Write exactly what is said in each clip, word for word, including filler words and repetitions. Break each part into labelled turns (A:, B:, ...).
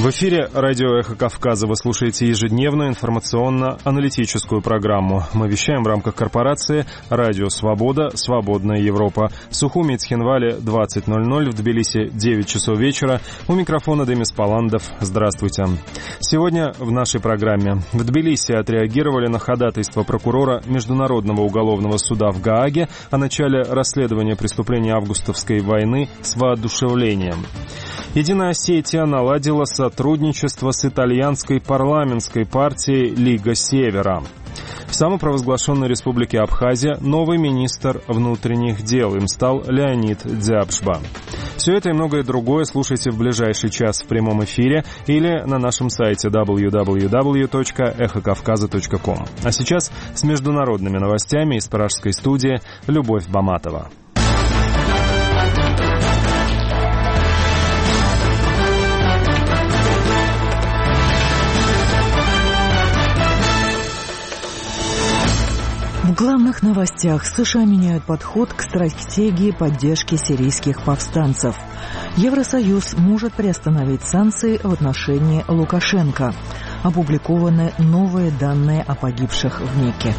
A: В эфире радио «Эхо Кавказа». Вы слушаете ежедневную информационно-аналитическую программу. Мы вещаем в рамках корпорации «Радио Свобода. Свободная Европа». В Сухуми и Цхинвале двадцать ноль ноль, в Тбилиси девять часов вечера. У микрофона Демис Паландов. Здравствуйте. Сегодня в нашей программе. В Тбилиси отреагировали на ходатайство прокурора Международного уголовного суда в Гааге о начале расследования преступлений августовской войны с воодушевлением. Единая Осетия наладила сотрудничество с итальянской парламентской партией «Лига Севера». В самопровозглашенной республике Абхазия новый министр внутренних дел. Им стал Леонид Дзябшба. Все это и многое другое слушайте в ближайший час в прямом эфире или на нашем сайте дабл ю дабл ю дабл ю точка эхо кавказа точка ком. А сейчас с международными новостями из пражской студии Любовь Баматова.
B: В главных новостях: США меняют подход к стратегии поддержки сирийских повстанцев. Евросоюз может приостановить санкции в отношении Лукашенко. Опубликованы новые данные о погибших в Мекке.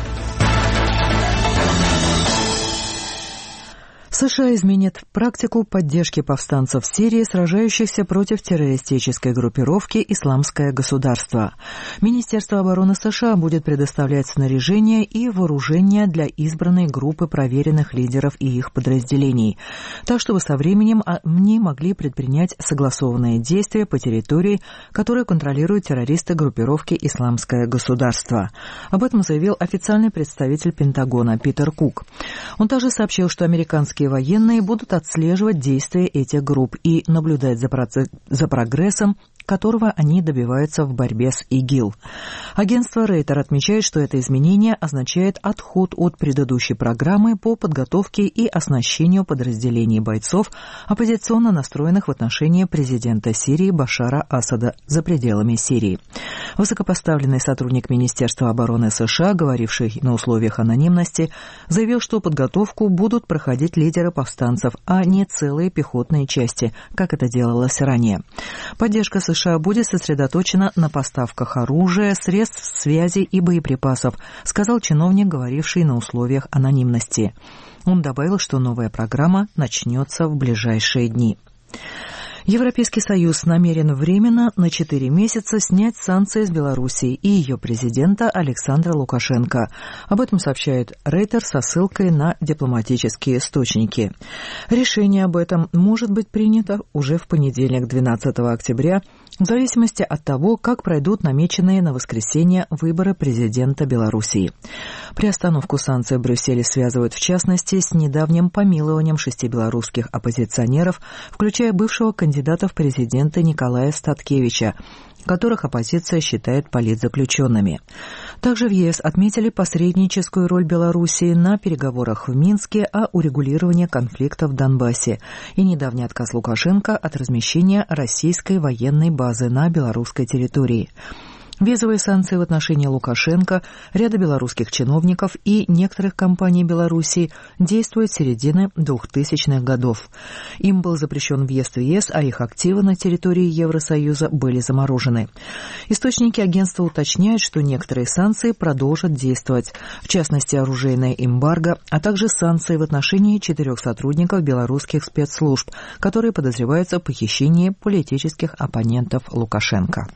B: США изменит практику поддержки повстанцев в Сирии, сражающихся против террористической группировки «Исламское государство». Министерство обороны США будет предоставлять снаряжение и вооружение для избранной группы проверенных лидеров и их подразделений, так чтобы со временем они могли предпринять согласованные действия по территории, которую контролируют террористы группировки «Исламское государство». Об этом заявил официальный представитель Пентагона Питер Кук. Он также сообщил, что американские военные будут отслеживать действия этих групп и наблюдать за, процесс, за прогрессом, которого они добиваются в борьбе с ИГИЛ. Агентство Рейтер отмечает, что это изменение означает отход от предыдущей программы по подготовке и оснащению подразделений бойцов, оппозиционно настроенных в отношении президента Сирии Башара Асада за пределами Сирии. Высокопоставленный сотрудник Министерства обороны США, говоривший на условиях анонимности, заявил, что подготовку будут проходить лидеры повстанцев, а не целые пехотные части, как это делалось ранее. Поддержка США США будет сосредоточена на поставках оружия, средств связи и боеприпасов, сказал чиновник, говоривший на условиях анонимности. Он добавил, что новая программа начнется в ближайшие дни. Европейский Союз намерен временно на четыре месяца снять санкции с Белоруссии и ее президента Александра Лукашенко. Об этом сообщает Рейтер со ссылкой на дипломатические источники. Решение об этом может быть принято уже в понедельник, двенадцатого октября, в зависимости от того, как пройдут намеченные на воскресенье выборы президента Белоруссии. Приостановку санкций в Брюсселе связывают в частности с недавним помилованием шести белорусских оппозиционеров, включая бывшего кандидата в президенты Николая Статкевича, которых оппозиция считает политзаключенными. Также в ЕС отметили посредническую роль Белоруссии на переговорах в Минске о урегулировании конфликта в Донбассе и недавний отказ Лукашенко от размещения российской военной базы на белорусской территории. Визовые санкции в отношении Лукашенко, ряда белорусских чиновников и некоторых компаний Белоруссии действуют с середины двухтысячных годов. Им был запрещен въезд в ЕС, а их активы на территории Евросоюза были заморожены. Источники агентства уточняют, что некоторые санкции продолжат действовать, в частности оружейное эмбарго, а также санкции в отношении четырех сотрудников белорусских спецслужб, которые подозреваются в похищении политических оппонентов Лукашенко.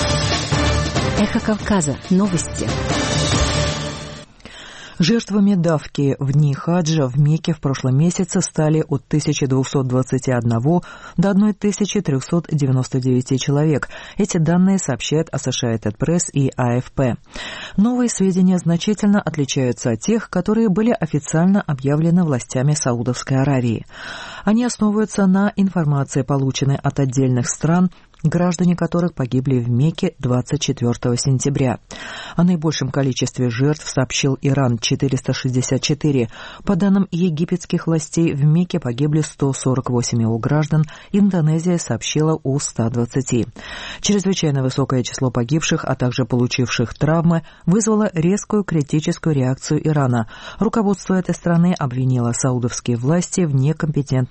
C: Эхо Кавказа. Новости.
B: Жертвами давки в дни хаджа в Мекке в прошлом месяце стали от тысячи двухсот двадцати одного до тысячи трехсот девяноста девяти человек. Эти данные сообщают Associated Press и А Эф Пэ. Новые сведения значительно отличаются от тех, которые были официально объявлены властями Саудовской Аравии. Они основываются на информации, полученной от отдельных стран, граждане которых погибли в Мекке двадцать четвёртого сентября. О наибольшем количестве жертв сообщил Иран – четыреста шестьдесят четыре. По данным египетских властей, в Мекке погибли сто сорок восемь его граждан, Индонезия сообщила о ста двадцати. Чрезвычайно высокое число погибших, а также получивших травмы, вызвало резкую критическую реакцию Ирана. Руководство этой страны обвинило саудовские власти в некомпетентности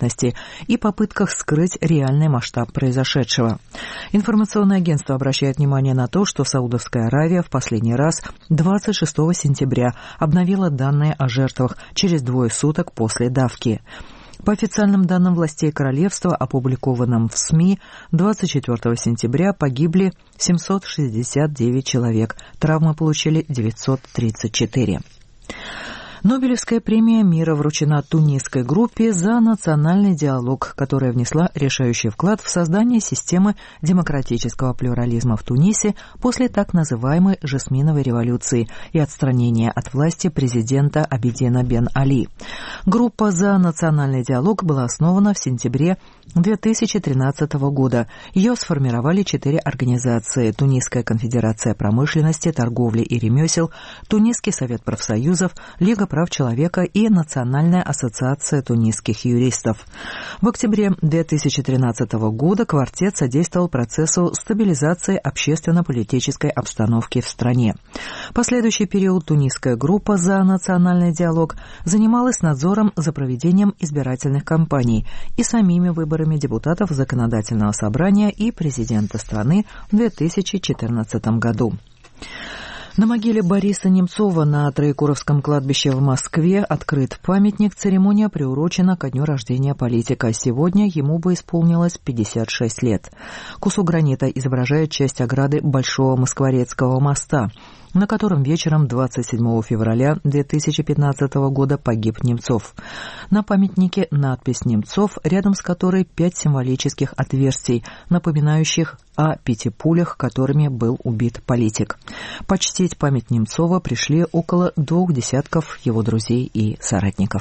B: турбулентности и попытках скрыть реальный масштаб произошедшего. Информационное агентство обращает внимание на то, что Саудовская Аравия в последний раз двадцать шестого сентября обновила данные о жертвах через двое суток после давки. По официальным данным властей королевства, опубликованным в СМИ, двадцать четвёртого сентября погибли семьсот шестьдесят девять человек, травмы получили девятьсот тридцать четыре. Нобелевская премия мира вручена тунисской группе за национальный диалог, которая внесла решающий вклад в создание системы демократического плюрализма в Тунисе после так называемой «жасминовой революции» и отстранения от власти президента Абидина бен Али. Группа «За национальный диалог» была основана в сентябре две тысячи тринадцатого года. Ее сформировали четыре организации: Тунисская конфедерация промышленности, торговли и ремесел, Тунисский совет профсоюзов, Лига прав человека и Национальная ассоциация тунисских юристов. В октябре две тысячи тринадцатого года квартет содействовал процессу стабилизации общественно-политической обстановки в стране. Последующий период тунисская группа «За национальный диалог» занималась надзором за проведением избирательных кампаний и самими выборами депутатов Законодательного собрания и президента страны в две тысячи четырнадцатом году. На могиле Бориса Немцова на Троекуровском кладбище в Москве открыт памятник. Церемония приурочена ко дню рождения политика. Сегодня ему бы исполнилось пятьдесят шесть лет. Кусок гранита изображает часть ограды Большого Москворецкого моста, на котором вечером двадцать седьмого февраля две тысячи пятнадцатого года погиб Немцов. На памятнике надпись «Немцов», рядом с которой пять символических отверстий, напоминающих о пяти пулях, которыми был убит политик. Почтить память Немцова пришли около двух десятков его друзей и соратников.